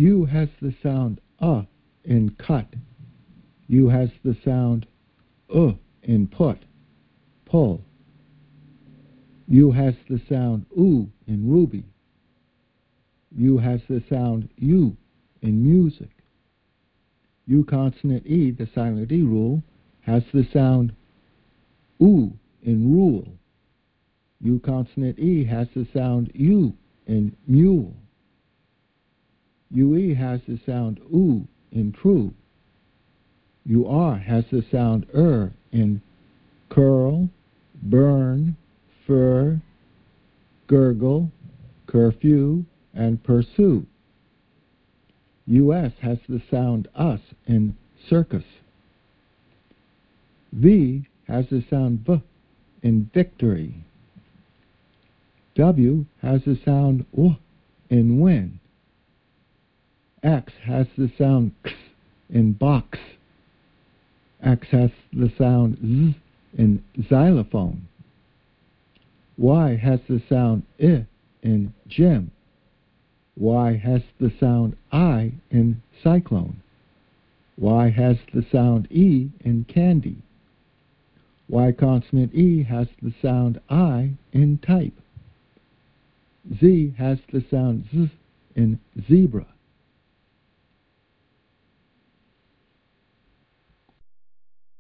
U has the sound in cut. U has the sound in put, pull. U has the sound oo in ruby. U has the sound U in music. U consonant E, the silent E rule, has the sound oo in rule. U consonant E has the sound U in mule. UE has the sound oo in true. UR has the sound in curl, burn, fur, gurgle, curfew, and pursue. US has the sound us in circus. V has the sound V in victory. W has the sound W in win. X has the sound X in box. X has the sound Z in xylophone. Y has the sound I in gym. Y has the sound I in cyclone. Y has the sound E in candy. Y consonant E has the sound I in type. Z has the sound Z in zebra.